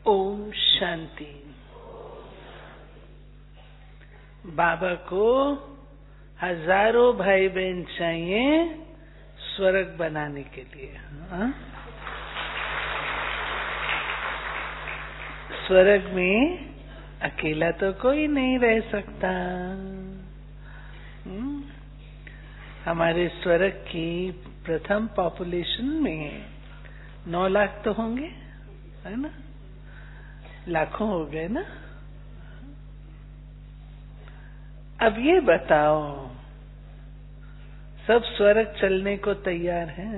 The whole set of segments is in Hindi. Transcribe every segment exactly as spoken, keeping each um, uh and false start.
ओम शांति। बाबा को हजारों भाई बहन चाहिए स्वर्ग बनाने के लिए। हा? स्वर्ग में अकेला तो कोई नहीं रह सकता। हुँ? हमारे स्वर्ग की प्रथम पॉपुलेशन में नौ लाख तो होंगे, है ना? लाखों हो गए ना। अब ये बताओ, सब स्वर्ग चलने को तैयार हैं?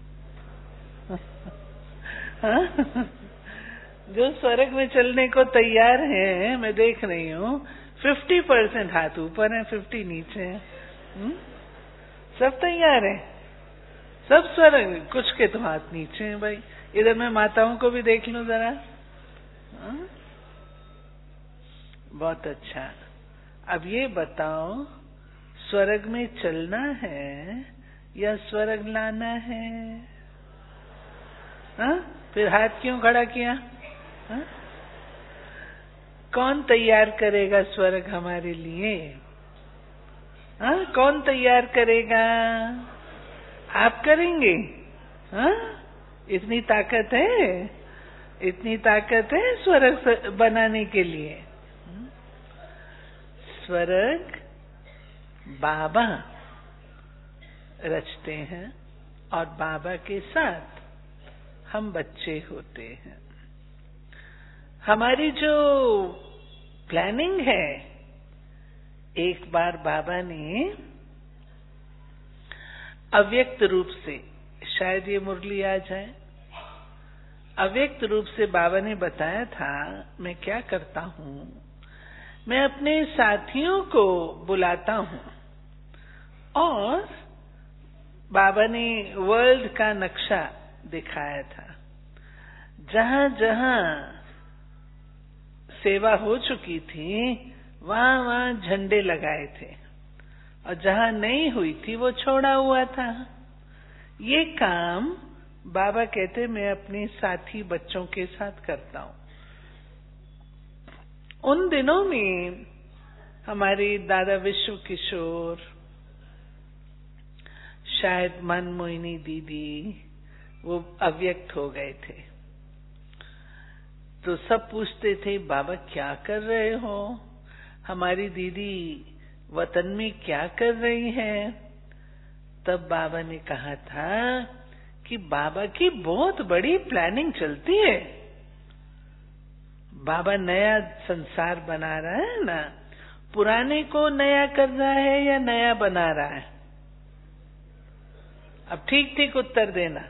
जो स्वर्ग में चलने को तैयार हैं, मैं देख रही हूँ फिफ्टी परसेंट हाथ ऊपर है, फिफ्टी नीचे है। हुँ? सब तैयार है, सब स्वर्ग। कुछ के तो हाथ नीचे हैं भाई। इधर मैं माताओं को भी देख लूं जरा। हाँ? बहुत अच्छा। अब ये बताओ, स्वर्ग में चलना है या स्वर्ग लाना है? हाँ? फिर हाथ क्यों खड़ा किया? हाँ? कौन तैयार करेगा स्वर्ग हमारे लिए? हाँ? कौन तैयार करेगा? आप करेंगे? हाँ? इतनी ताकत है, इतनी ताकत है स्वर्ग बनाने के लिए। स्वर्ग बाबा रचते हैं और बाबा के साथ हम बच्चे होते हैं। हमारी जो प्लानिंग है, एक बार बाबा ने अव्यक्त रूप से, शायद ये मुरली आ जाए, अव्यक्त रूप से बाबा ने बताया था, मैं क्या करता हूं, मैं अपने साथियों को बुलाता हूं और बाबा ने वर्ल्ड का नक्शा दिखाया था। जहां जहां सेवा हो चुकी थी वहां वहां झंडे लगाए थे और जहां नहीं हुई थी वो छोड़ा हुआ था। ये काम बाबा कहते मैं अपने साथी बच्चों के साथ करता हूं। उन दिनों में हमारे दादा विश्व किशोर, शायद मन मोहिनी दीदी, वो अव्यक्त हो गए थे। तो सब पूछते थे बाबा क्या कर रहे हो, हमारी दीदी वतन में क्या कर रही है। तब बाबा ने कहा था कि बाबा की बहुत बड़ी प्लानिंग चलती है। बाबा नया संसार बना रहा है ना, पुराने को नया कर रहा है या नया बना रहा है? अब ठीक ठीक उत्तर देना।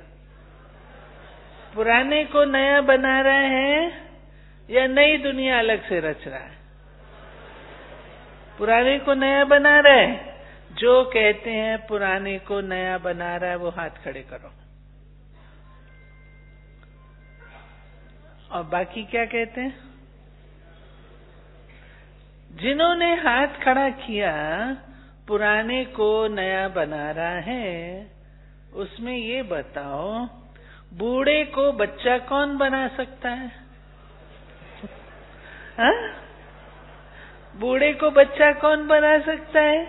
पुराने को नया बना रहा है या नई दुनिया अलग से रच रहा है? पुराने को नया बना रहा है। जो कहते हैं पुराने को नया बना रहा है वो हाथ खड़े करो। और बाकी क्या कहते हैं? जिन्होंने हाथ खड़ा किया पुराने को नया बना रहा है, उसमें ये बताओ बूढ़े को बच्चा कौन बना सकता है? हाँ? बूढ़े को बच्चा कौन बना सकता है?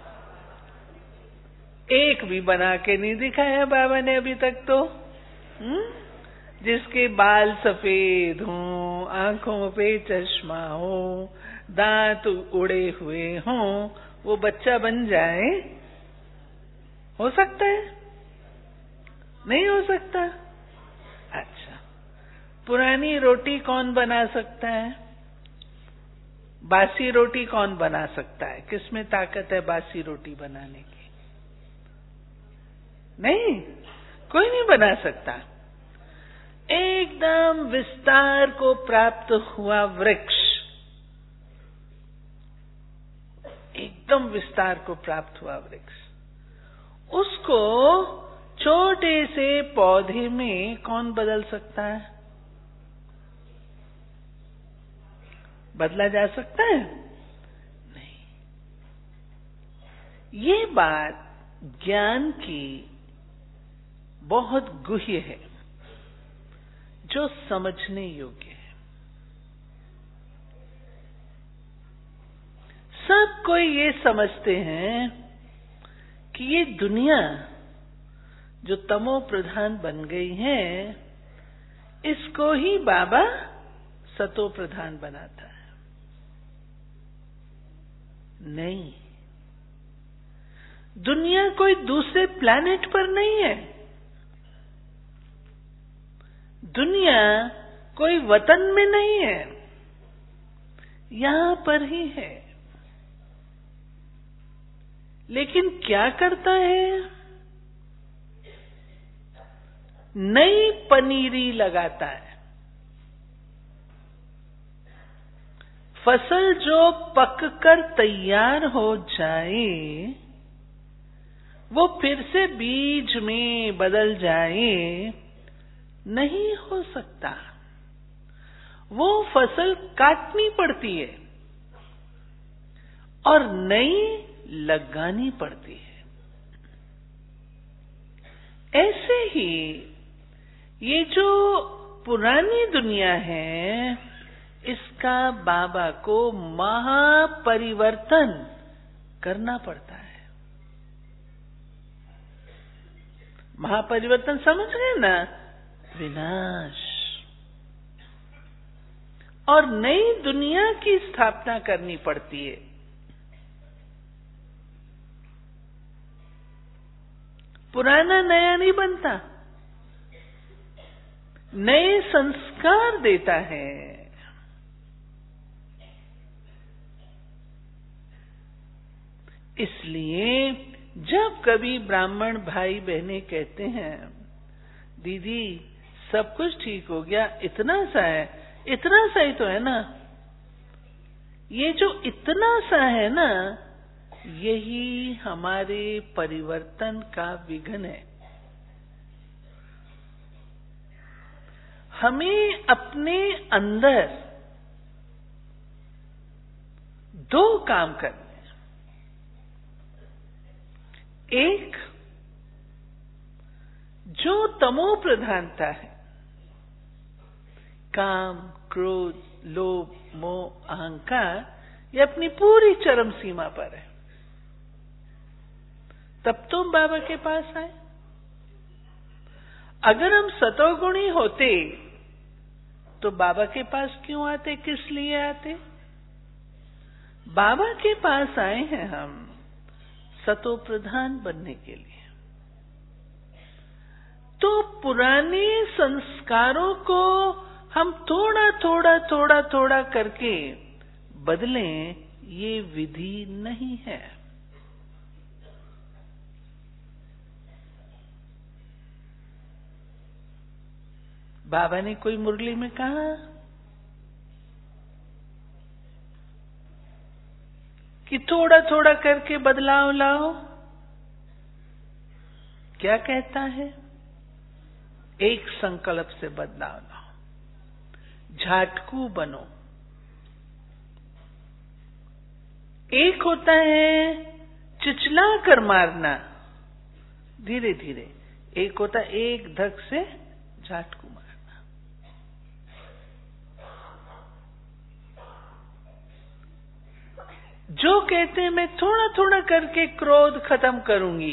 एक भी बना के नहीं दिखाया बाबा ने अभी तक तो। हुँ? जिसके बाल सफेद हों, आंखों पे चश्मा हो, दांत उड़े हुए हों, वो बच्चा बन जाए? हो सकता है? नहीं हो सकता। अच्छा, पुरानी रोटी कौन बना सकता है? बासी रोटी कौन बना सकता है? किसमें ताकत है बासी रोटी बनाने की? नहीं, कोई नहीं बना सकता। एकदम विस्तार को प्राप्त हुआ वृक्ष, एकदम विस्तार को प्राप्त हुआ वृक्ष, उसको छोटे से पौधे में कौन बदल सकता है? बदला जा सकता है? नहीं। ये बात ज्ञान की बहुत गुह्य है, जो समझने योग्य है। सब कोई ये समझते हैं कि ये दुनिया जो तमो प्रधान बन गई है, इसको ही बाबा सतो प्रधान बनाता है। नहीं, दुनिया कोई दूसरे प्लैनेट पर नहीं है। दुनिया कोई वतन में नहीं है, यहां पर ही है। लेकिन क्या करता है? नई पनीरी लगाता है। फसल जो पककर तैयार हो जाए, वो फिर से बीज में बदल जाए, नहीं हो सकता। वो फसल काटनी पड़ती है और नई लगानी पड़ती है। ऐसे ही ये जो पुरानी दुनिया है, इसका बाबा को महापरिवर्तन करना पड़ता है। महापरिवर्तन समझ गए ना? विनाश। और नई दुनिया की स्थापना करनी पड़ती है। पुराना नया नहीं बनता, नए संस्कार देता है। इसलिए जब कभी ब्राह्मण भाई बहनें कहते हैं, दीदी सब कुछ ठीक हो गया, इतना सा है, इतना सा ही तो है ना, ये जो इतना सा है ना, यही हमारे परिवर्तन का विघ्न है। हमें अपने अंदर दो काम करने। एक, जो तमो प्रधानता है, काम, क्रोध, लोभ, मोह, अहंकार, ये अपनी पूरी चरम सीमा पर है। तब तुम बाबा के पास आए। अगर हम सतोगुणी होते तो बाबा के पास क्यों आते? किस लिए आते? बाबा के पास आए हैं हम सतो प्रधान बनने के लिए। तो पुराने संस्कारों को हम थोड़ा थोड़ा थोड़ा थोड़ा करके बदलें, ये विधि नहीं है। बाबा ने कोई मुरली में कहा कि थोड़ा थोड़ा करके बदलाव लाओ। क्या कहता है? एक संकल्प से बदलाव लाओ, झाटकू बनो। एक होता है चिचला कर मारना, धीरे धीरे। एक होता है एक धक से झाटकू मारना। जो कहते हैं मैं थोड़ा थोड़ा करके क्रोध खत्म करूंगी,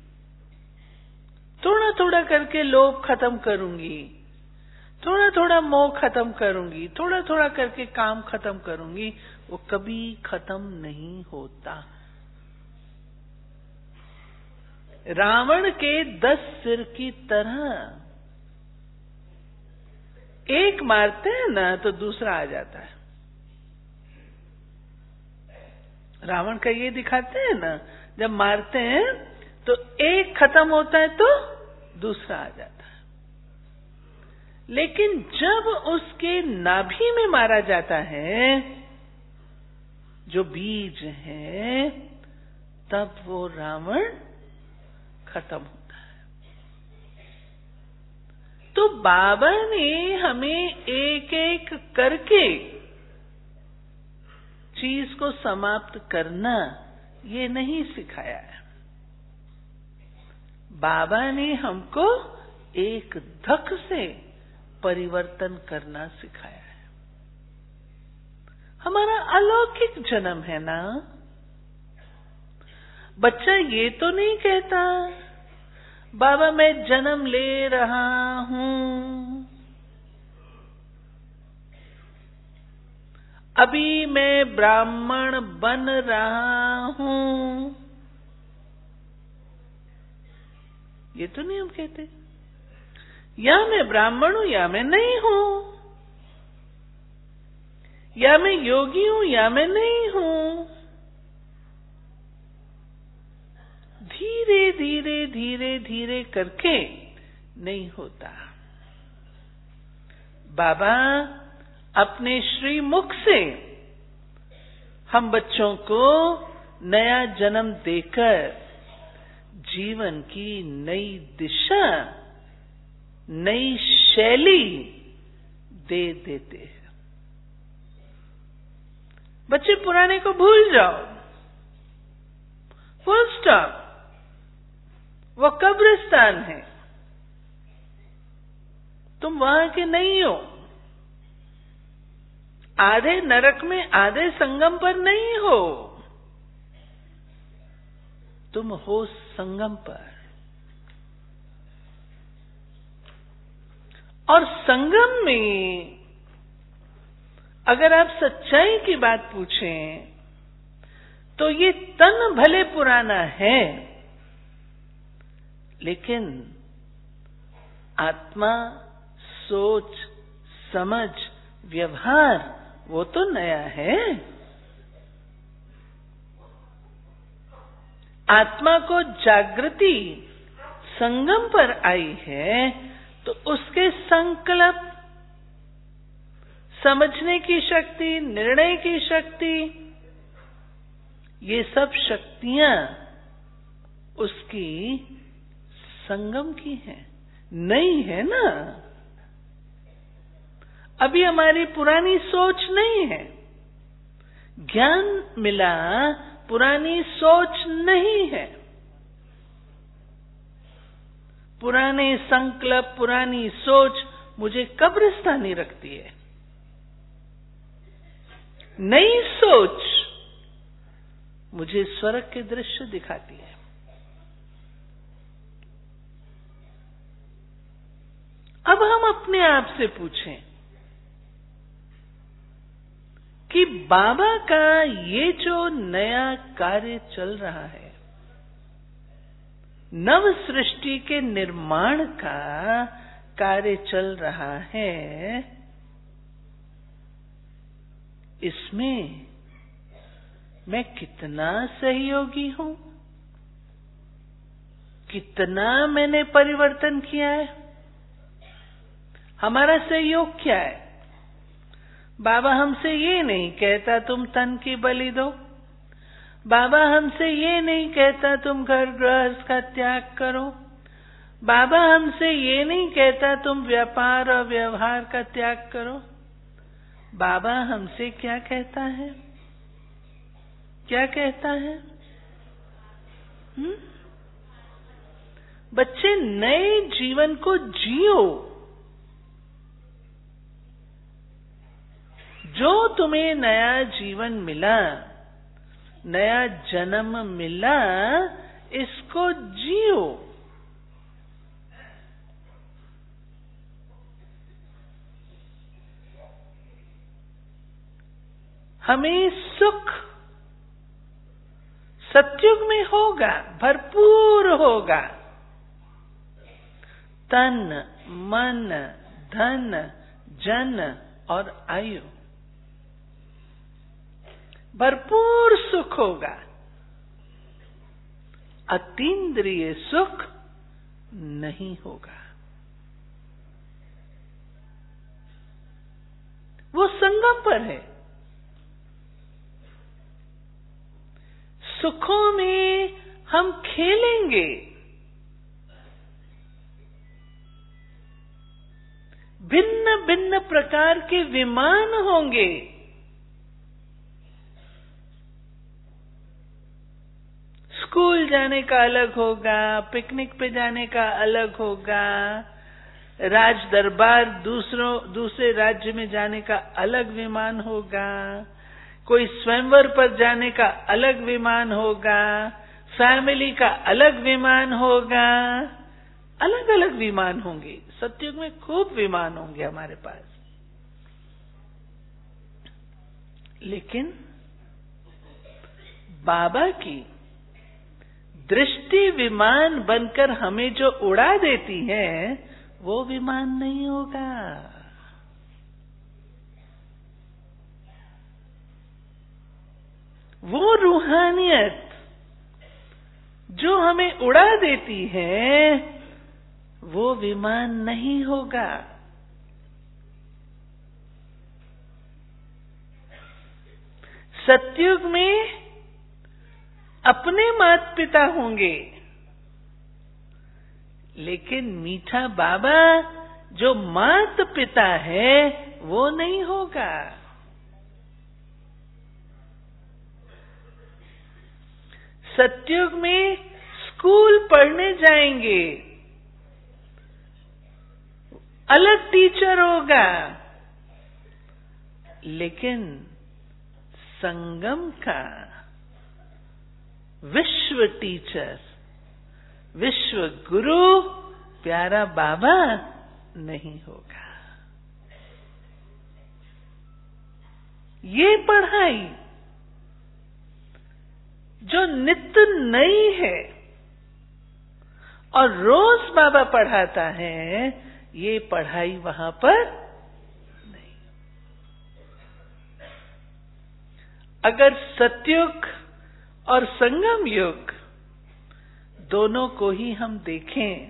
थोड़ा थोड़ा करके लोभ खत्म करूंगी, थोड़ा थोड़ा मोह खत्म करूंगी, थोड़ा थोड़ा करके काम खत्म करूंगी, वो कभी खत्म नहीं होता। रावण के दस सिर की तरह, एक मारते हैं ना तो दूसरा आ जाता है। रावण का ये दिखाते हैं ना, जब मारते हैं तो एक खत्म होता है तो दूसरा आ जाता है। लेकिन जब उसके नाभि में मारा जाता है, जो बीज है, तब वो रावण खत्म होता है। तो बाबा ने हमें एक एक करके चीज को समाप्त करना ये नहीं सिखाया है। बाबा ने हमको एक धक से परिवर्तन करना सिखाया है। हमारा अलौकिक जन्म है ना, बच्चा ये तो नहीं कहता बाबा मैं जन्म ले रहा हूं, अभी मैं ब्राह्मण बन रहा हूं, ये तो नहीं हम कहते। या मैं ब्राह्मण हूं या मैं नहीं हूं, या मैं योगी हूं या मैं नहीं हूं। धीरे धीरे धीरे धीरे करके नहीं होता। बाबा अपने श्री मुख से हम बच्चों को नया जन्म देकर जीवन की नई दिशा, नई शैली दे देते हैं। बच्चे पुराने को भूल जाओ, फुल स्टॉप। वो कब्रिस्तान है, तुम वहां के नहीं हो। आधे नरक में आधे संगम पर नहीं हो, तुम हो संगम पर। और संगम में अगर आप सच्चाई की बात पूछें तो ये तन भले पुराना है, लेकिन आत्मा, सोच, समझ, व्यवहार वो तो नया है। आत्मा को जागृति संगम पर आई है तो उसके संकल्प, समझने की शक्ति, निर्णय की शक्ति, ये सब शक्तियां उसकी संगम की हैं, नई है ना। अभी हमारी पुरानी सोच नहीं है, ज्ञान मिला, पुरानी सोच नहीं है। पुराने संकल्प, पुरानी सोच मुझे कब्रिस्तानी रखती है। नई सोच मुझे स्वर्ग के दृश्य दिखाती है। अब हम अपने आप से पूछें कि बाबा का ये जो नया कार्य चल रहा है, नव सृष्टि के निर्माण का कार्य चल रहा है, इसमें मैं कितना सहयोगी हूं, कितना मैंने परिवर्तन किया है। हमारा सहयोग क्या है? बाबा हमसे ये नहीं कहता तुम तन की बलि दो, बाबा हमसे ये नहीं कहता तुम घर गृहस्थ का त्याग करो, बाबा हमसे ये नहीं कहता तुम व्यापार और व्यवहार का त्याग करो। बाबा हमसे क्या कहता है? क्या कहता है? हुँ? बच्चे नए जीवन को जियो। जो तुम्हें नया जीवन मिला, नया जन्म मिला, इसको जियो। हमें सुख सतयुग में होगा, भरपूर होगा। तन, मन, धन, जन और आयु, भरपूर सुख होगा। अतीन्द्रिय सुख नहीं होगा। वो संगम पर है। सुखों में हम खेलेंगे, भिन्न भिन्न प्रकार के विमान होंगे। स्कूल जाने का अलग होगा, पिकनिक पे जाने का अलग होगा, राज दरबार दूसरों दूसरे राज्य में जाने का अलग विमान होगा, कोई स्वयंवर पर जाने का अलग विमान होगा, फैमिली का अलग विमान होगा, अलग अलग विमान होंगे। सतयुग में खूब विमान होंगे हमारे पास, लेकिन बाबा की दृष्टि विमान बनकर हमें जो उड़ा देती है वो विमान नहीं होगा। वो रूहानियत जो हमें उड़ा देती है वो विमान नहीं होगा। सतयुग में अपने माता पिता होंगे, लेकिन मीठा बाबा जो माता पिता है वो नहीं होगा। सतयुग में स्कूल पढ़ने जाएंगे, अलग टीचर होगा, लेकिन संगम का विश्व टीचर, विश्व गुरु प्यारा बाबा नहीं होगा। ये पढ़ाई जो नित्य नई है और रोज बाबा पढ़ाता है, ये पढ़ाई वहां पर नहीं। अगर सतयुग और संगम युग दोनों को ही हम देखें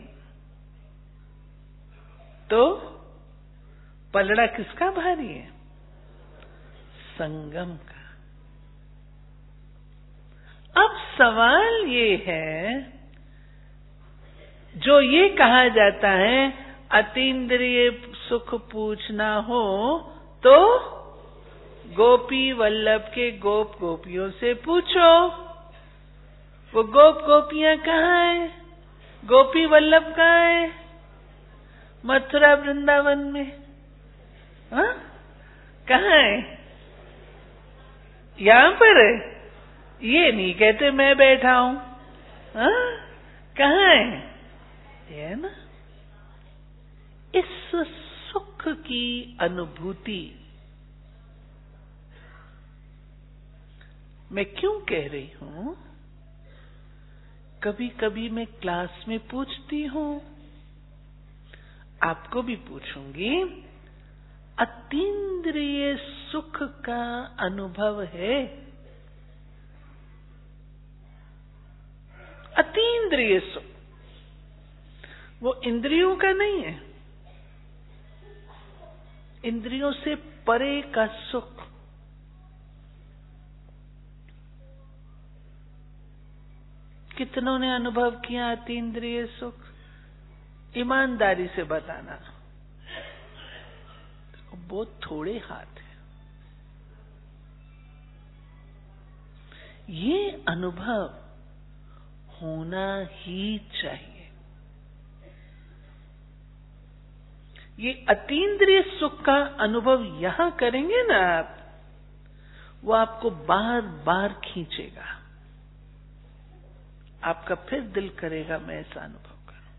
तो पलड़ा किसका भारी है? संगम का। अब सवाल ये है, जो ये कहा जाता है अतीन्द्रिय सुख पूछना हो तो गोपी वल्लभ के गोप गोपियों से पूछो। वो गोप गोपियां कहाँ है? गोपी वल्लभ कहाँ है? मथुरा वृंदावन में। हाँ, कहाँ है? यहां पर है। ये नहीं कहते मैं बैठा हूं। हाँ, कहाँ है? ये है ना। इस सुख की अनुभूति मैं क्यों कह रही हूं? कभी कभी मैं क्लास में पूछती हूं, आपको भी पूछूंगी, अतीन्द्रिय सुख का अनुभव है? अतीन्द्रिय सुख वो इंद्रियों का नहीं है, इंद्रियों से परे का सुख। कितनों ने अनुभव किया अतीन्द्रिय सुख? ईमानदारी से बताना। बहुत थोड़े हाथ हैं। ये अनुभव होना ही चाहिए। ये अतीन्द्रिय सुख का अनुभव यहां करेंगे ना आप, वो आपको बार बार खींचेगा। आपका फिर दिल करेगा मैं ऐसा अनुभव करूं।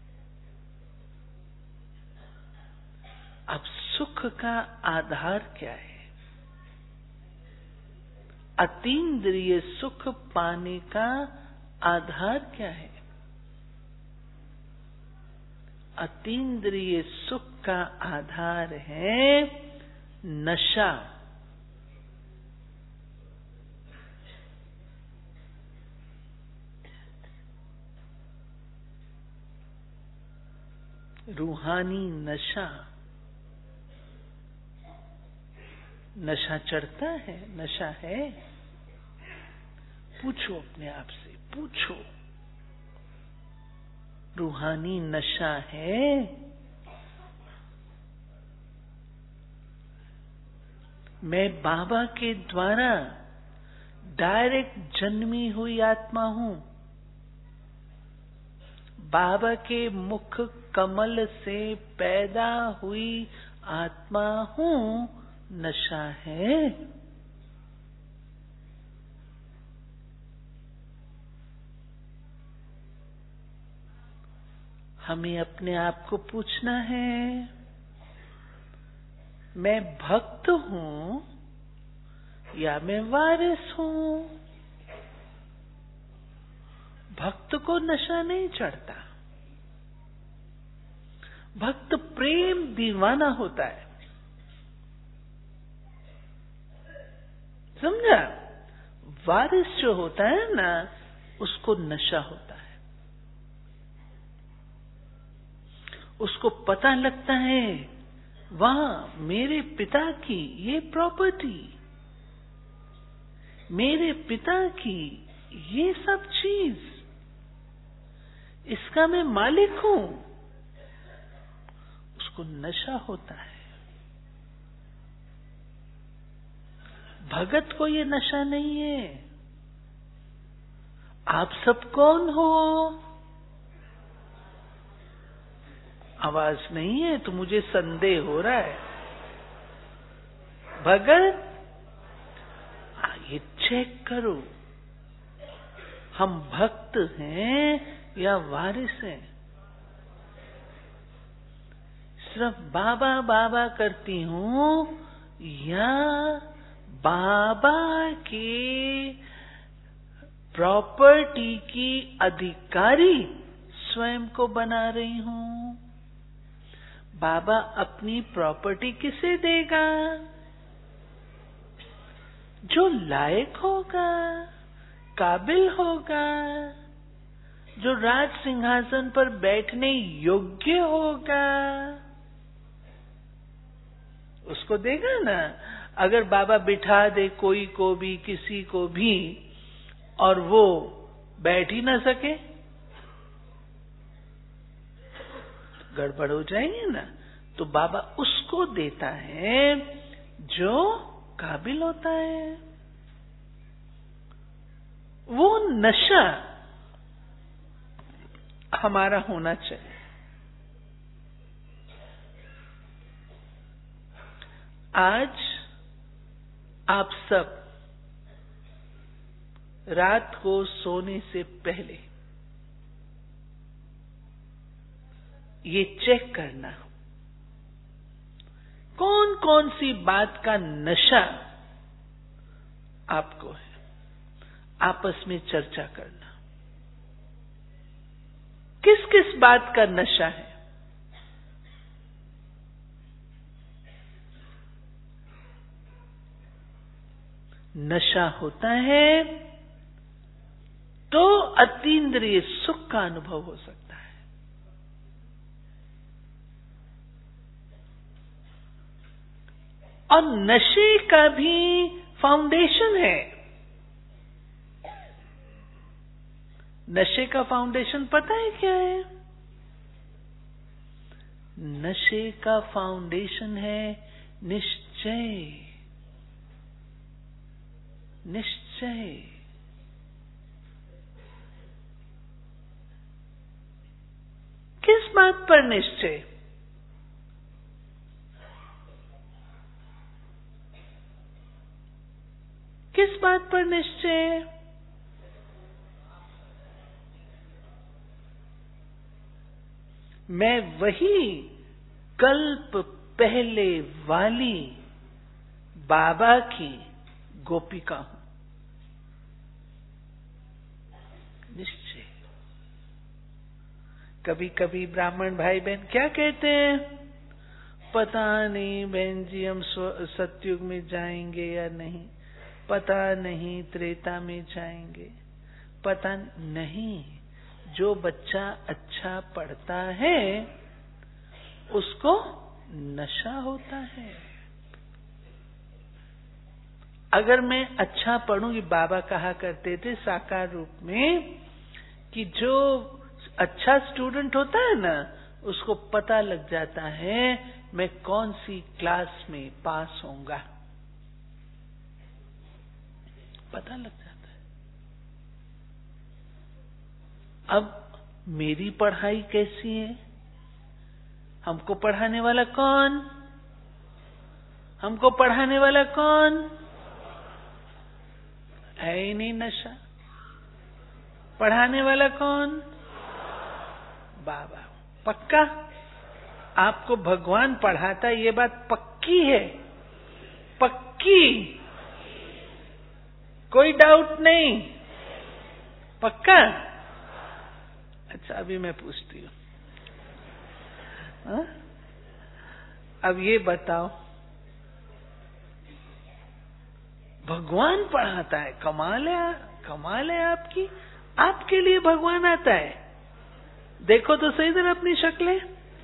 अब सुख का आधार क्या है? अतीन्द्रिय सुख पाने का आधार क्या है? अतीन्द्रिय सुख का आधार है नशा। रूहानी नशा। नशा चढ़ता है? नशा है? पूछो अपने आप से, पूछो। रूहानी नशा है? मैं बाबा के द्वारा डायरेक्ट जन्मी हुई आत्मा हूं। बाबा के मुख कमल से पैदा हुई आत्मा हूं। नशा है? हमें अपने आप को पूछना है, मैं भक्त हूं या मैं वारिस हूं? भक्त को नशा नहीं चढ़ता। भक्त प्रेम दीवाना होता है, समझा? वारिस जो होता है ना, उसको नशा होता है। उसको पता लगता है, वाह, मेरे पिता की ये प्रॉपर्टी, मेरे पिता की ये सब चीज, इसका मैं मालिक हूं। उसको नशा होता है। भगत को ये नशा नहीं है। आप सब कौन हो? आवाज नहीं है तो मुझे संदेह हो रहा है। भगत, ये चेक करो, हम भक्त हैं या वारिस हैं? सिर्फ बाबा बाबा करती हूं या बाबा के प्रॉपर्टी की अधिकारी स्वयं को बना रही हूं? बाबा अपनी प्रॉपर्टी किसे देगा? जो लायक होगा, काबिल होगा, जो राज सिंहासन पर बैठने योग्य होगा, उसको देगा ना। अगर बाबा बिठा दे कोई को भी, किसी को भी, और वो बैठ ही ना सके, गड़बड़ हो जाएंगे ना। तो बाबा उसको देता है जो काबिल होता है। वो नशा हमारा होना चाहिए। आज आप सब रात को सोने से पहले ये चेक करना, कौन कौन सी बात का नशा आपको है। आपस में चर्चा करना, किस किस बात का नशा है। नशा होता है तो अतीन्द्रिय सुख का अनुभव हो सकता है। और नशे का भी फाउंडेशन है। नशे का फाउंडेशन पता है क्या है? नशे का फाउंडेशन है निश्चय। निश्चय। किस बात पर निश्चय? किस बात पर निश्चय? मैं वही कल्प पहले वाली बाबा की गोपिका हूं। निश्चय। कभी कभी ब्राह्मण भाई बहन क्या कहते हैं, पता नहीं बहन जी हम सतयुग में जाएंगे या नहीं, पता नहीं त्रेता में जाएंगे, पता नहीं। जो बच्चा अच्छा पढ़ता है उसको नशा होता है। अगर मैं अच्छा पढ़ूंगी, बाबा कहा करते थे साकार रूप में कि जो अच्छा स्टूडेंट होता है ना, उसको पता लग जाता है मैं कौन सी क्लास में पास होऊंगा, पता लग जाता है। अब मेरी पढ़ाई कैसी है? हमको पढ़ाने वाला कौन? हमको पढ़ाने वाला कौन? है ही नहीं नशा। पढ़ाने वाला कौन? बाबा। पक्का? आपको भगवान पढ़ाता है, ये बात पक्की है? पक्की, कोई डाउट नहीं, पक्का? अच्छा, अभी मैं पूछती हूँ, हाँ? अब ये बताओ, भगवान पढ़ाता है, कमाल है, कमाल है आपकी, आपके लिए भगवान आता है। देखो तो सही तरह अपनी शक्लें,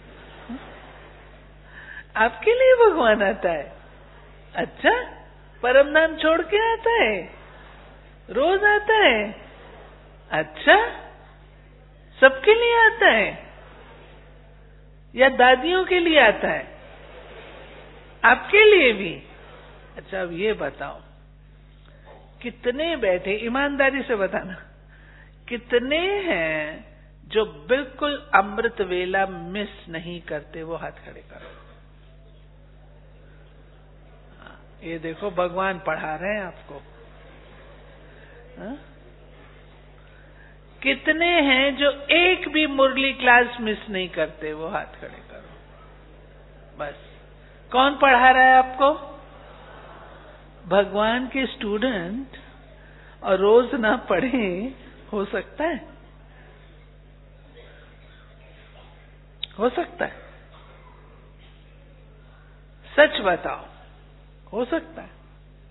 आपके लिए भगवान आता है। अच्छा, परम नाम छोड़ के आता है, रोज आता है? अच्छा, सबके लिए आता है या दादियों के लिए आता है? आपके लिए भी? अच्छा, अब ये बताओ, कितने बैठे, ईमानदारी से बताना, कितने हैं जो बिल्कुल अमृत वेला मिस नहीं करते? वो हाथ खड़े करो। ये देखो, भगवान पढ़ा रहे हैं आपको। हा? कितने हैं जो एक भी मुरली क्लास मिस नहीं करते? वो हाथ खड़े करो। बस, कौन पढ़ा रहा है आपको? भगवान के स्टूडेंट, और रोज ना पढ़े, हो सकता है? हो सकता है? सच बताओ, हो सकता है?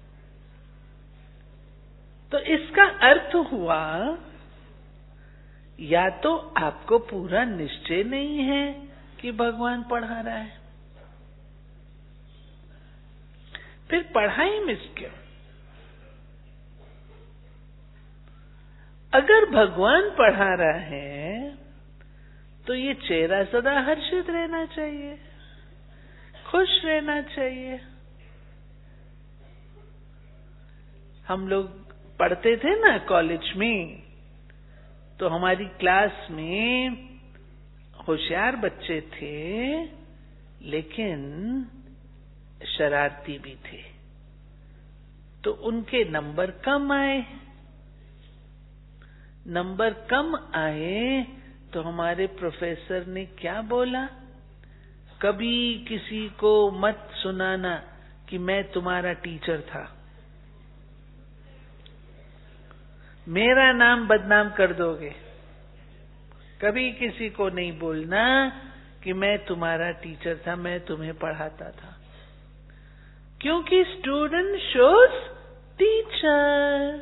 तो इसका अर्थ हुआ, या तो आपको पूरा निश्चय नहीं है कि भगवान पढ़ा रहा है, फिर पढ़ाई मिस क्यों? अगर भगवान पढ़ा रहा है तो ये चेहरा सदा हर्षित रहना चाहिए, खुश रहना चाहिए। हम लोग पढ़ते थे ना कॉलेज में, तो हमारी क्लास में होशियार बच्चे थे, लेकिन शरारती भी थे, तो उनके नंबर कम आए। नंबर कम आए तो हमारे प्रोफेसर ने क्या बोला? कभी किसी को मत सुनाना कि मैं तुम्हारा टीचर था, मेरा नाम बदनाम कर दोगे। कभी किसी को नहीं बोलना कि मैं तुम्हारा टीचर था, मैं तुम्हें पढ़ाता था, क्योंकि स्टूडेंट शोज टीचर।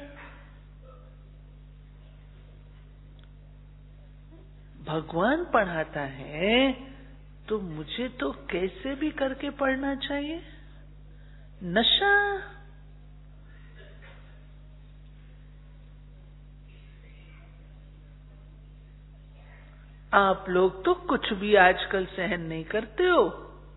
भगवान पढ़ाता है तो मुझे तो कैसे भी करके पढ़ना चाहिए। नशा, आप लोग तो कुछ भी आजकल सहन नहीं करते हो।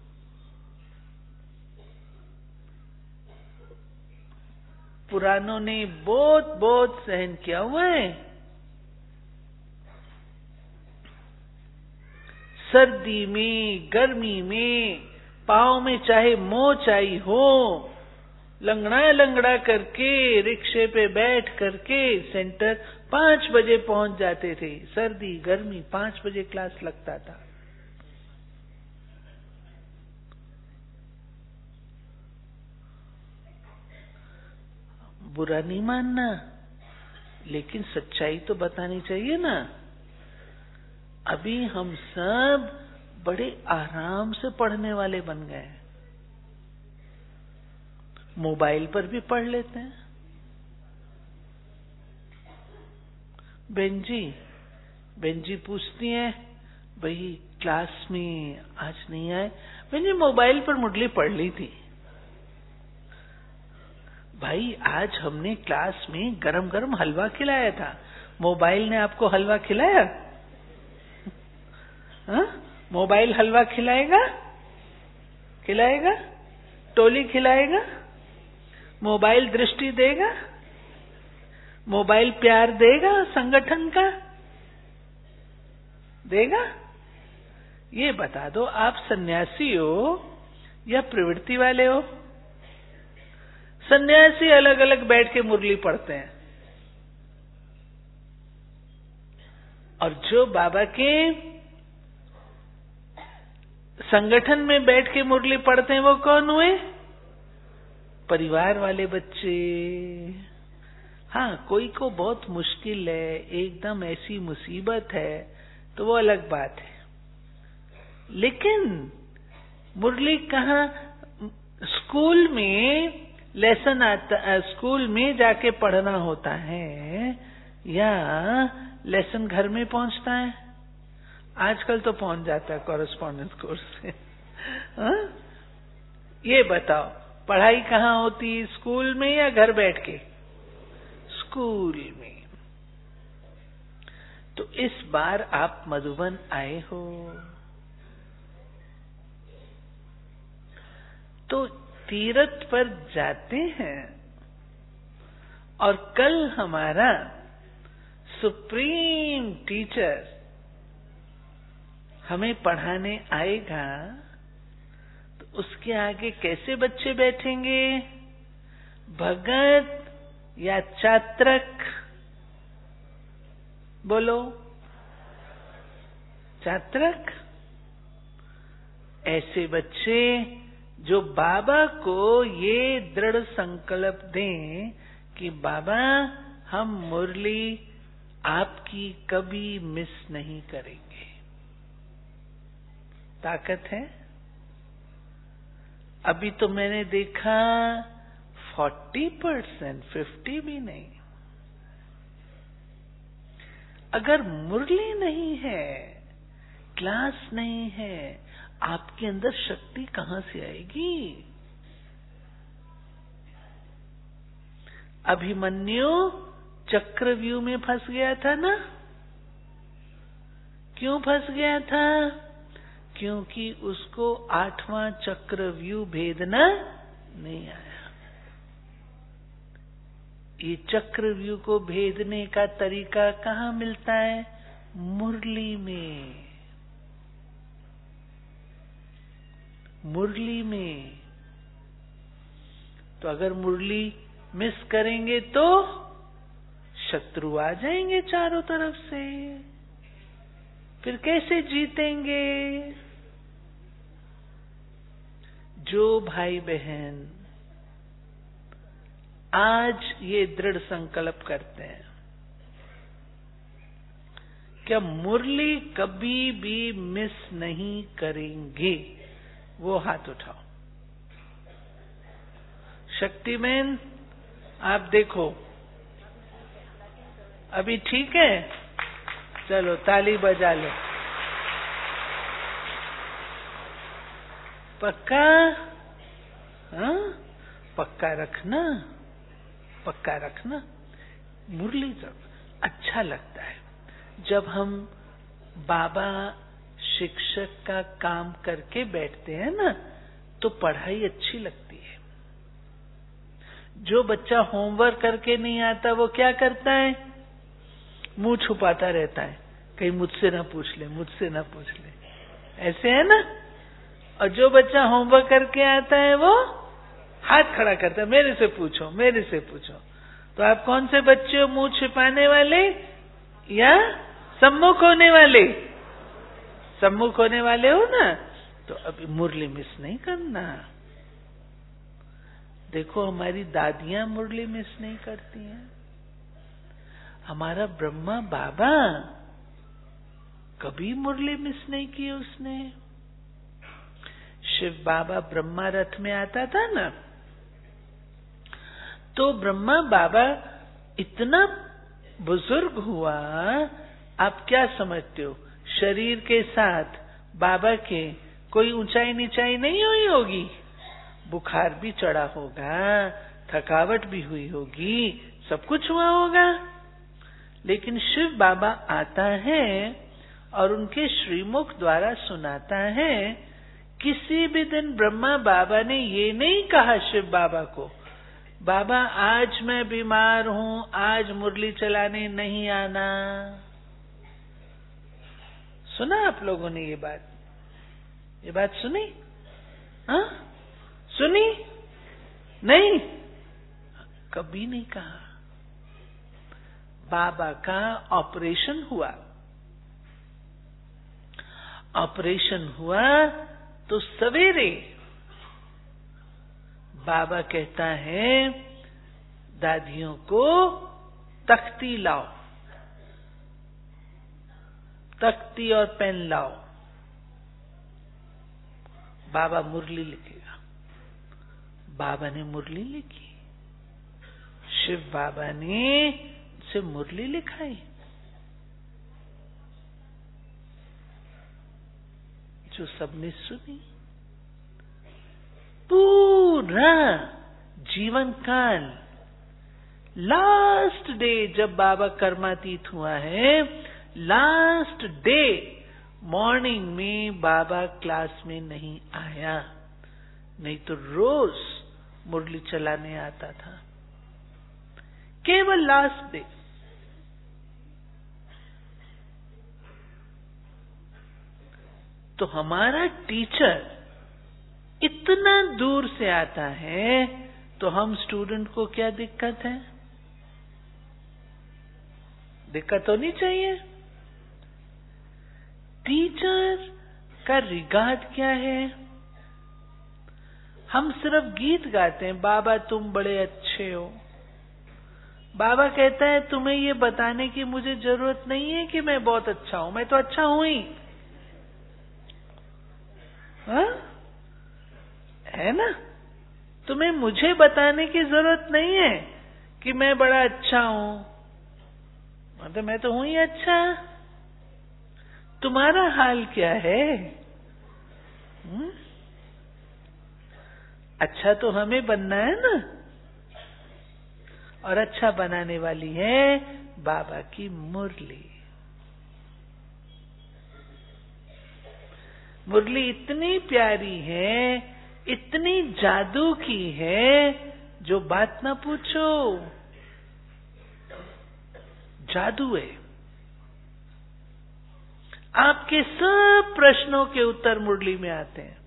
पुरानों ने बहुत बहुत सहन किया हुआ है। सर्दी में, गर्मी में, पाँव में चाहे मोच आई हो, लंगड़ा लंगड़ा करके रिक्शे पे बैठ करके सेंटर पांच बजे पहुंच जाते थे। सर्दी गर्मी, पांच बजे क्लास लगता था। बुरा नहीं मानना, लेकिन सच्चाई तो बतानी चाहिए ना। अभी हम सब बड़े आराम से पढ़ने वाले बन गए हैं। मोबाइल पर भी पढ़ लेते हैं। बहन जी बहन जी पूछती हैं, भाई क्लास में आज नहीं आए? बहन जी मोबाइल पर मुरली पढ़ ली थी। भाई आज हमने क्लास में गरम गरम हलवा खिलाया था, मोबाइल ने आपको हलवा खिलाया? हाँ? मोबाइल हलवा खिलाएगा? खिलाएगा? टोली खिलाएगा? मोबाइल दृष्टि देगा? मोबाइल प्यार देगा संगठन का? देगा? ये बता दो, आप सन्यासी हो या प्रवृत्ति वाले हो? सन्यासी अलग अलग बैठ के मुरली पढ़ते हैं, और जो बाबा के संगठन में बैठ के मुरली पढ़ते हैं वो कौन हुए? परिवार वाले बच्चे। हाँ, कोई को बहुत मुश्किल है, एकदम ऐसी मुसीबत है, तो वो अलग बात है। लेकिन मुरली कहाँ? स्कूल में लेसन आता, स्कूल में जाके पढ़ना होता है या लेसन घर में पहुंचता है? आजकल तो पहुंच जाता है कॉरेस्पॉन्डेंस कोर्स से। हाँ? ये बताओ, पढ़ाई कहाँ होती है, स्कूल में या घर बैठ के? स्कूल में। तो इस बार आप मधुबन आए हो तो तीर्थ पर जाते हैं, और कल हमारा सुप्रीम टीचर हमें पढ़ाने आएगा, तो उसके आगे कैसे बच्चे बैठेंगे? भगत या चात्रक? बोलो, चात्रक। ऐसे बच्चे जो बाबा को ये दृढ़ संकल्प दें कि बाबा हम मुरली आपकी कभी मिस नहीं करेंगे। ताकत है? अभी तो मैंने देखा फोर्टी परसेंट, फिफ्टी भी नहीं। अगर मुरली नहीं है, क्लास नहीं है, आपके अंदर शक्ति कहां से आएगी? अभिमन्यु चक्रव्यूह में फंस गया था ना? क्यों फंस गया था? क्योंकि उसको आठवां चक्रव्यूह भेदना नहीं आया। ये चक्रव्यूह को भेदने का तरीका कहाँ मिलता है? मुरली में। मुरली में। तो अगर मुरली मिस करेंगे तो शत्रु आ जाएंगे चारों तरफ से, फिर कैसे जीतेंगे? जो भाई बहन आज ये दृढ़ संकल्प करते हैं क्या मुरली कभी भी मिस नहीं करेंगे, वो हाथ उठाओ। शक्तिमैन आप देखो, अभी ठीक है? चलो ताली बजा लो। पक्का? हाँ, पक्का रखना, पक्का रखना। मुरली जब अच्छा लगता है जब हम बाबा शिक्षक का काम करके बैठते हैं ना, तो पढ़ाई अच्छी लगती है। जो बच्चा होमवर्क करके नहीं आता वो क्या करता है? मुंह छुपाता रहता है, कहीं मुझसे ना पूछ ले, मुझसे ना पूछ ले, ऐसे है ना? और जो बच्चा होमवर्क करके आता है वो हाथ खड़ा करता है, मेरे से पूछो, मेरे से पूछो। तो आप कौन से बच्चे हो, मुंह छिपाने वाले या सम्मुख होने वाले? सम्मुख होने वाले हो ना, तो अभी मुरली मिस नहीं करना। देखो हमारी दादियां मुरली मिस नहीं करती हैं। हमारा ब्रह्मा बाबा कभी मुरली मिस नहीं की उसने। शिव बाबा ब्रह्मा रथ में आता था ना, तो ब्रह्मा बाबा इतना बुजुर्ग हुआ, आप क्या समझते हो? शरीर के साथ बाबा के कोई ऊंचाई नीचाई नहीं हुई होगी? बुखार भी चढ़ा होगा, थकावट भी हुई होगी, सब कुछ हुआ होगा। लेकिन शिव बाबा आता है और उनके श्रीमुख द्वारा सुनाता है। किसी भी दिन ब्रह्मा बाबा ने ये नहीं कहा शिव बाबा को, बाबा आज मैं बीमार हूं, आज मुरली चलाने नहीं आना। सुना आप लोगों ने ये बात? ये बात सुनी? हाँ, सुनी? नहीं, कभी नहीं कहा। बाबा का ऑपरेशन हुआ, ऑपरेशन हुआ तो सवेरे बाबा कहता है दादियों को तख्ती लाओ, तख्ती और पेन लाओ। बाबा मुरली लिखेगा। बाबा ने मुरली लिखी, शिव बाबा ने से मुरली लिखाई। जो सबने सुनी, पूरा जीवन काल, लास्ट डे जब बाबा कर्मातीत हुआ है, लास्ट डे मॉर्निंग में बाबा क्लास में नहीं आया, नहीं तो रोज मुरली चलाने आता था। केवल लास्ट डे। तो हमारा टीचर इतना दूर से आता है, तो हम स्टूडेंट को क्या दिक्कत है? दिक्कत होनी चाहिए। टीचर का रिगार्ड क्या है? हम सिर्फ गीत गाते हैं, बाबा तुम बड़े अच्छे हो। बाबा कहता है तुम्हें ये बताने की मुझे जरूरत नहीं है कि मैं बहुत अच्छा हूं, मैं तो अच्छा हूं ही। हाँ? है ना? तुम्हें मुझे बताने की जरूरत नहीं है कि मैं बड़ा अच्छा हूं, मतलब मैं तो हूं ही अच्छा। तुम्हारा हाल क्या है? हुँ? अच्छा तो हमें बनना है ना, और अच्छा बनाने वाली है बाबा की मुरली। मुरली इतनी प्यारी है, इतनी जादू की है, जो बात ना पूछो, जादू है। आपके सब प्रश्नों के उत्तर मुरली में आते हैं।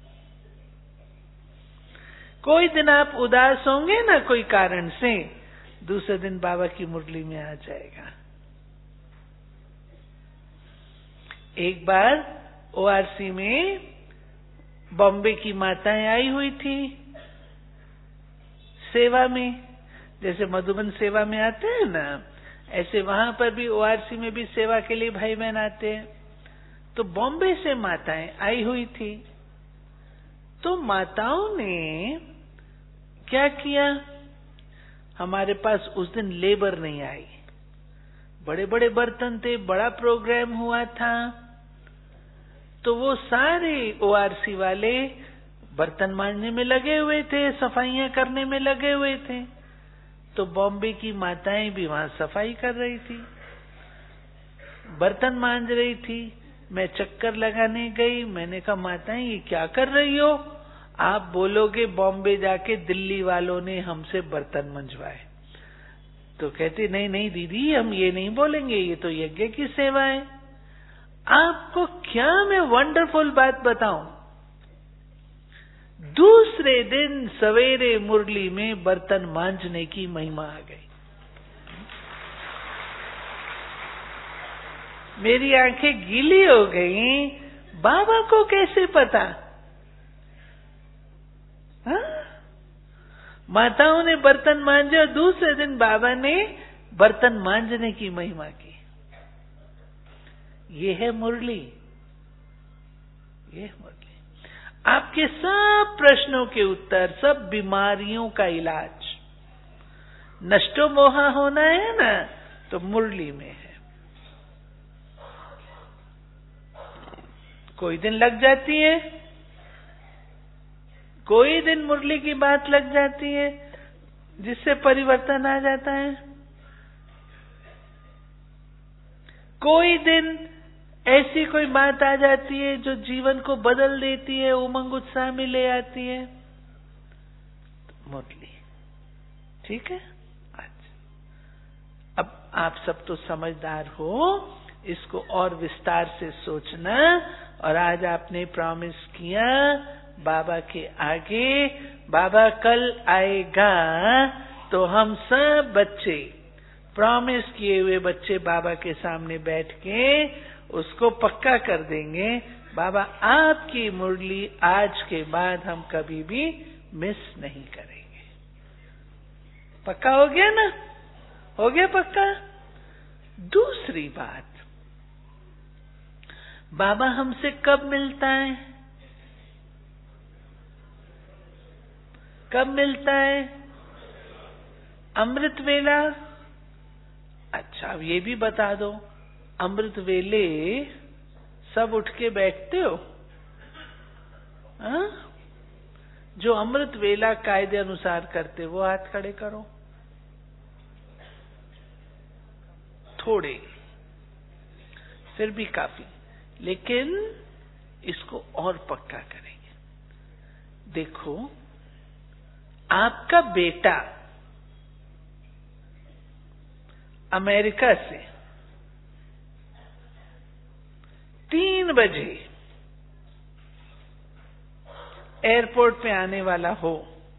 कोई दिन आप उदास होंगे ना कोई कारण से, दूसरे दिन बाबा की मुरली में आ जाएगा। एक बार ओआरसी में बॉम्बे की माताएं आई हुई थी सेवा में, जैसे मधुबन सेवा में आते हैं ना, ऐसे वहां पर भी ओआरसी में भी सेवा के लिए भाई बहन आते हैं। तो बॉम्बे से माताएं आई हुई थी। तो माताओं ने क्या किया, हमारे पास उस दिन लेबर नहीं आई, बड़े बड़े बर्तन थे, बड़ा प्रोग्राम हुआ था, तो वो सारे ओआरसी वाले बर्तन मांजने में लगे हुए थे, सफाइयां करने में लगे हुए थे। तो बॉम्बे की माताएं भी वहां सफाई कर रही थी, बर्तन मांज रही थी। मैं चक्कर लगाने गई, मैंने कहा माताएं ये क्या कर रही हो? आप बोलोगे बॉम्बे जाके दिल्ली वालों ने हमसे बर्तन मंजवाए। तो कहती नहीं नहीं दीदी, हम ये नहीं बोलेंगे, ये तो यज्ञ की सेवा है। आपको क्या मैं वंडरफुल बात बताऊं, दूसरे दिन सवेरे मुरली में बर्तन मांजने की महिमा आ गई। मेरी आंखें गीली हो गई, बाबा को कैसे पता? हा? माताओं ने बर्तन मांजे और दूसरे दिन बाबा ने बर्तन मांजने की महिमा की। ये है मुरली, ये है मुरली। आपके सब प्रश्नों के उत्तर, सब बीमारियों का इलाज। नष्टो मोहा होना है ना, तो मुरली में है। कोई दिन लग जाती है, कोई दिन मुरली की बात लग जाती है, जिससे परिवर्तन आ जाता है। कोई दिन ऐसी कोई बात आ जाती है जो जीवन को बदल देती है, उमंग उत्साह में ले आती है, मुरली। ठीक है? अच्छा, अब आप सब तो समझदार हो, इसको और विस्तार से सोचना। और आज आपने प्रॉमिस किया बाबा के आगे, बाबा कल आएगा तो हम सब बच्चे, प्रॉमिस किए हुए बच्चे बाबा के सामने बैठ के उसको पक्का कर देंगे, बाबा आपकी मुरली आज के बाद हम कभी भी मिस नहीं करेंगे। पक्का हो गया ना? हो गया पक्का? दूसरी बात, बाबा हमसे कब मिलता है? कब मिलता है? अमृत वेला। अच्छा, अब ये भी बता दो, अमृत वेले सब उठ के बैठते हो? हाँ? जो अमृत वेला कायदे अनुसार करते वो हाथ खड़े करो। थोड़े, फिर भी काफी, लेकिन इसको और पक्का करेंगे। देखो, आपका बेटा अमेरिका से तीन बजे एयरपोर्ट पे आने वाला हो,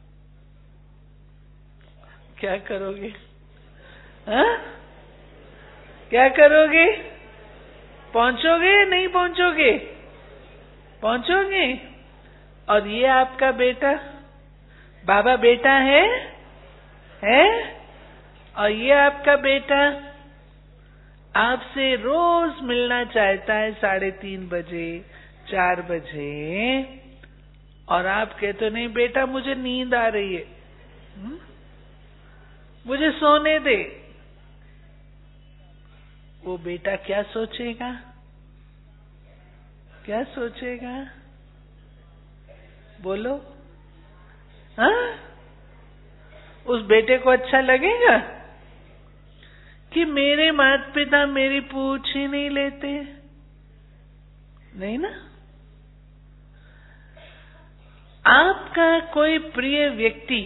क्या करोगे? हाँ? क्या करोगे? पहुंचोगे या नहीं पहुंचोगे? पहुंचोगे। और ये आपका बेटा, बाबा बेटा है है और ये आपका बेटा आपसे रोज मिलना चाहता है साढ़े तीन बजे, चार बजे, और आप कहते हो नहीं बेटा मुझे नींद आ रही है, हुँ? मुझे सोने दे। वो बेटा क्या सोचेगा? क्या सोचेगा? बोलो। हाँ? उस बेटे को अच्छा लगेगा कि मेरे माता पिता मेरी पूछ ही नहीं लेते? नहीं ना? आपका कोई प्रिय व्यक्ति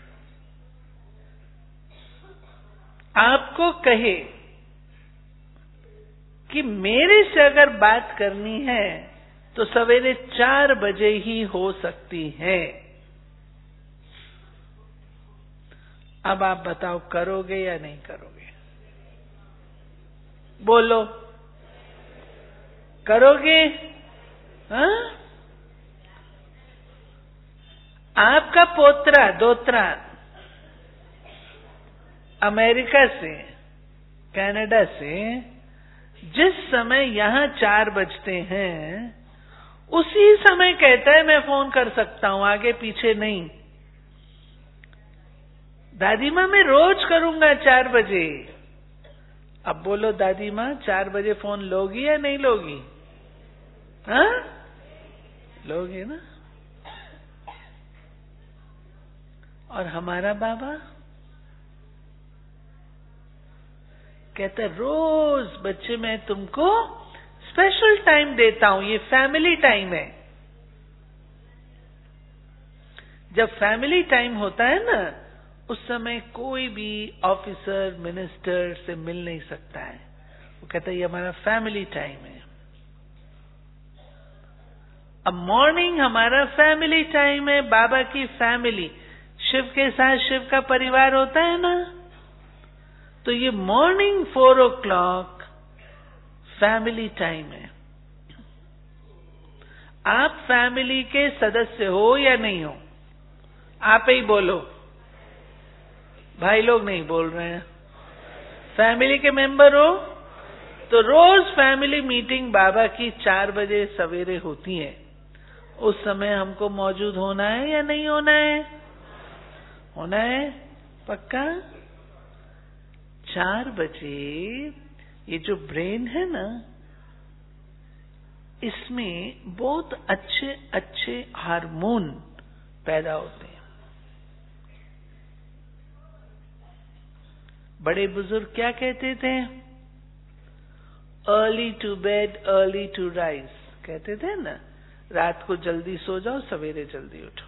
आपको कहे कि मेरे से अगर बात करनी है तो सवेरे चार बजे ही हो सकती है, अब आप बताओ करोगे या नहीं करोगे? बोलो, करोगे? हाँ? आपका पोत्रा दोत्रा अमेरिका से, कनाडा से जिस समय यहां चार बजते हैं, उसी समय कहता है मैं फोन कर सकता हूं, आगे पीछे नहीं। दादी माँ मैं रोज करूंगा चार बजे। अब बोलो दादी माँ चार बजे फोन लोगी या नहीं लोगी? हाँ? लोगे ना? और हमारा बाबा कहता रोज बच्चे मैं तुमको स्पेशल टाइम देता हूं, ये फैमिली टाइम है। जब फैमिली टाइम होता है ना, उस समय कोई भी ऑफिसर मिनिस्टर से मिल नहीं सकता है। वो कहता है ये हमारा फैमिली टाइम है। अब मॉर्निंग हमारा फैमिली टाइम है, बाबा की फैमिली, शिव के साथ शिव का परिवार होता है ना, तो ये morning four o'clock family time है। आप फैमिली के सदस्य हो या नहीं हो? आप ही बोलो, भाई लोग नहीं बोल रहे हैं। फैमिली के मेंबर हो? तो रोज फैमिली मीटिंग बाबा की चार बजे सवेरे होती है। उस समय हमको मौजूद होना है या नहीं होना है? होना है, पक्का? चार बजे ये जो ब्रेन है ना, इसमें बहुत अच्छे अच्छे हार्मोन पैदा होते हैं। बड़े बुजुर्ग क्या कहते थे? Early to bed early to rise, कहते थे ना, रात को जल्दी सो जाओ सवेरे जल्दी उठो।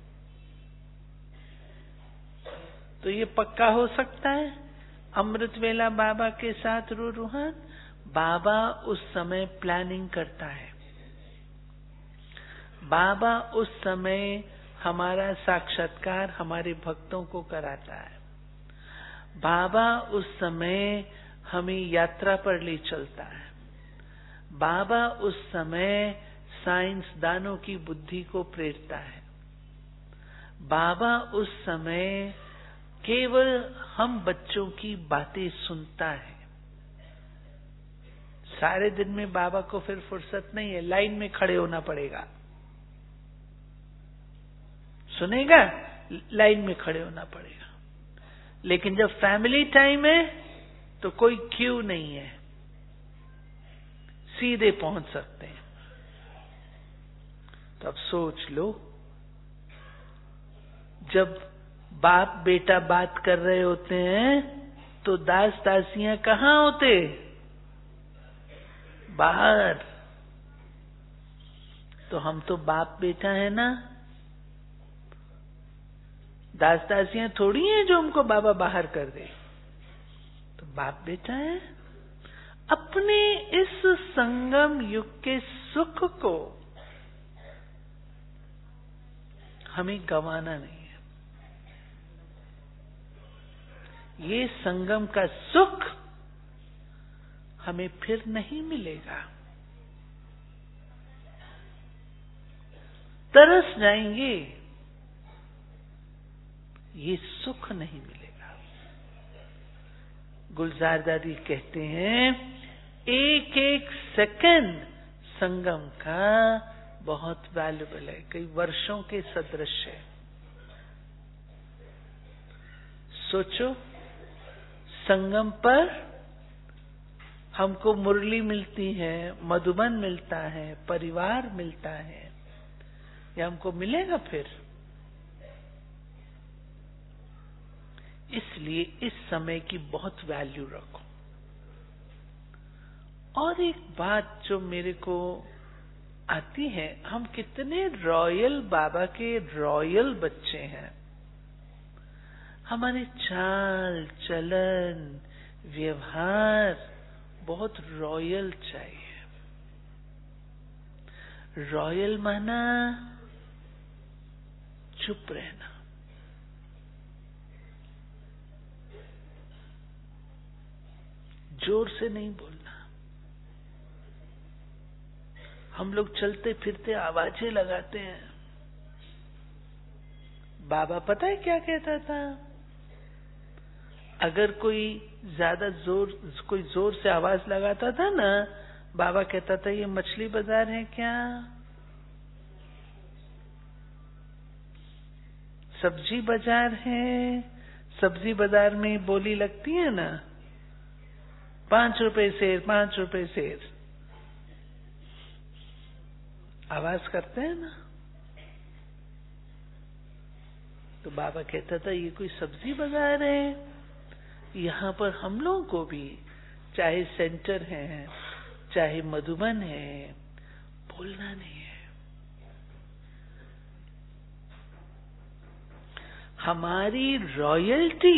तो ये पक्का हो सकता है अमृत वेला बाबा के साथ रू रूहान। बाबा उस समय प्लानिंग करता है, बाबा उस समय हमारा साक्षात्कार हमारे भक्तों को कराता है, बाबा उस समय हमें यात्रा पर ले चलता है, बाबा उस समय साइंसदानों की बुद्धि को प्रेरता है। बाबा उस समय केवल हम बच्चों की बातें सुनता है। सारे दिन में बाबा को फिर फुर्सत नहीं है, लाइन में खड़े होना पड़ेगा। सुनेगा, लाइन में खड़े होना पड़ेगा। लेकिन जब फैमिली टाइम है तो कोई क्यू नहीं है, सीधे पहुंच सकते हैं। तो अब सोच लो, जब बाप बेटा बात कर रहे होते हैं तो दास दासियां कहां होते? बाहर। तो हम तो बाप बेटा है ना, दास दासियां थोड़ी हैं जो हमको बाबा बाहर कर दे। तो बाप बेटा है। अपने इस संगम युग के सुख को हमें गंवाना नहीं है। ये संगम का सुख हमें फिर नहीं मिलेगा। तरस जाएंगे, ये सुख नहीं मिलेगा। गुलजार दादी कहते हैं, एक एक सेकंड संगम का बहुत वैल्यूबल है, कई वर्षों के सदृश है। सोचो, संगम पर हमको मुरली मिलती है, मधुबन मिलता है, परिवार मिलता है, या हमको मिलेगा फिर? इसलिए इस समय की बहुत वैल्यू रखो। और एक बात जो मेरे को आती है, हम कितने रॉयल बाबा के रॉयल बच्चे हैं। हमारे चाल चलन व्यवहार बहुत रॉयल चाहिए। रॉयल माना चुप रहना, जोर से नहीं बोलना। हम लोग चलते फिरते आवाजें लगाते हैं। बाबा पता है क्या कहता था? अगर कोई ज्यादा जोर कोई जोर से आवाज लगाता था ना, बाबा कहता था ये मछली बाजार है क्या, सब्जी बाजार है? सब्जी बाजार में बोली लगती है ना, पांच रुपए सेर, पांच रुपए सेर, आवाज करते हैं ना। तो बाबा कहता था ये कोई सब्जी बाजार है? यहाँ पर हम लोगों को भी, चाहे सेंटर है चाहे मधुबन है, बोलना नहीं है। हमारी रॉयल्टी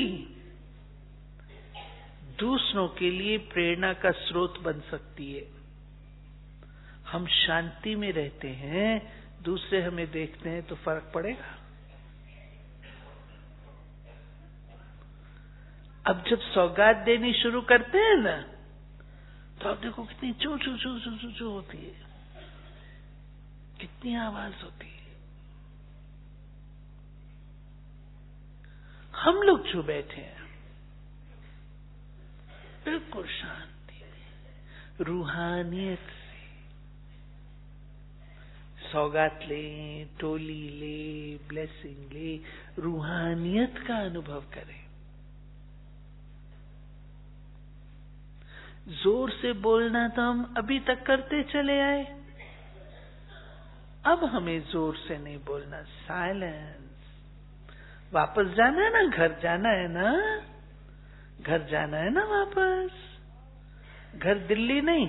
दूसरों के लिए प्रेरणा का स्रोत बन सकती है। हम शांति में रहते हैं, दूसरे हमें देखते हैं तो फर्क पड़ेगा। अब जब सौगात देनी शुरू करते हैं ना, तो आप देखो कितनी चू चू चू चू चू चू होती है, कितनी आवाज होती है। हम लोग जो बैठे हैं बिल्कुल शांति, रूहानियत से सौगात ले, टोली ले, ब्लेसिंग ले, रूहानियत का अनुभव करें। जोर से बोलना तो हम अभी तक करते चले आए, अब हमें जोर से नहीं बोलना, साइलेंस। वापस जाना है ना, घर जाना है ना, घर जाना है ना वापस। घर दिल्ली नहीं,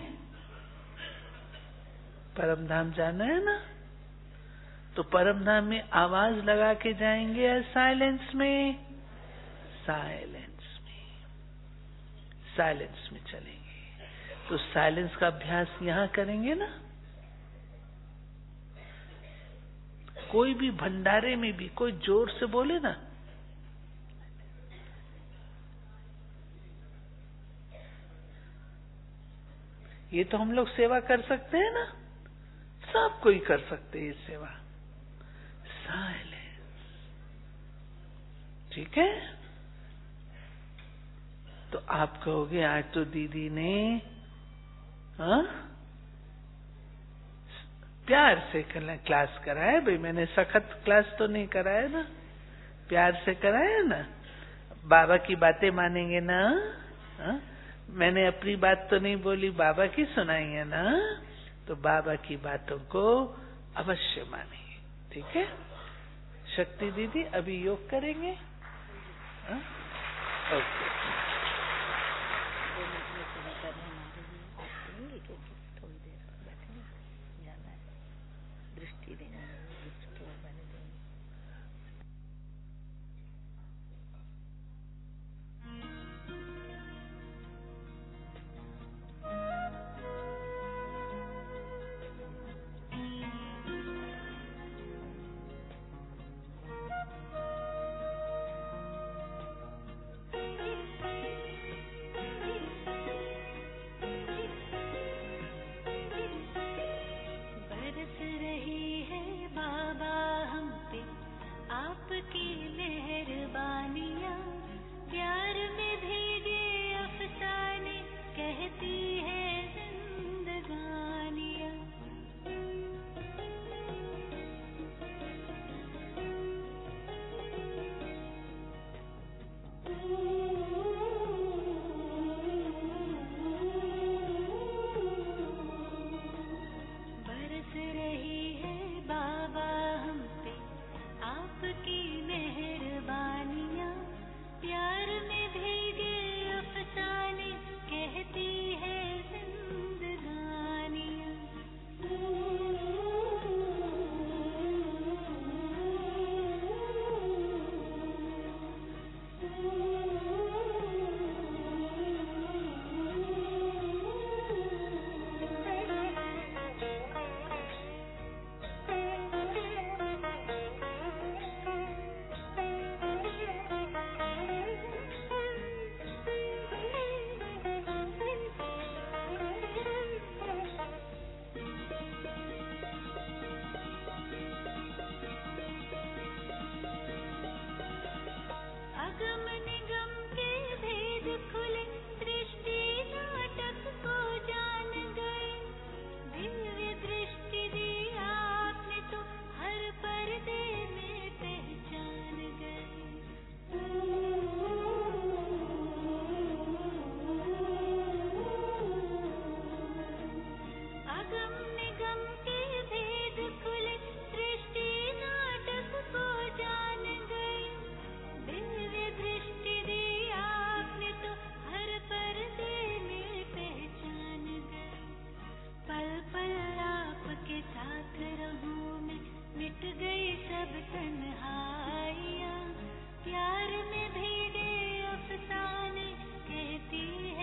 परमधाम जाना है ना। तो परमधाम में आवाज लगा के जाएंगे या साइलेंस में? साइलेंस में, साइलेंस में चलेंगे। तो साइलेंस का अभ्यास यहां करेंगे ना। कोई भी भंडारे में भी कोई जोर से बोले ना, ये तो हम लोग सेवा कर सकते हैं ना। सब कोई कर सकते हैं ये सेवा। साइलेंस, ठीक है। तो आप कहोगे आज तो दीदी ने हाँ प्यार से क्लास कराया। भाई मैंने सख्त क्लास तो नहीं कराया ना, प्यार से कराया ना। बाबा की बातें मानेंगे ना? हा? मैंने अपनी बात तो नहीं बोली, बाबा की सुनाई है ना, तो बाबा की बातों को अवश्य मानेंगे, ठीक है। शक्ति दीदी अभी योग करेंगे। हा? ओके। थोड़ी देर बैठे जाना है, दृष्टि देना है, दृष्टि मैंने देनी। तन्हाइयाँ प्यार में भीगे अफसाने कहती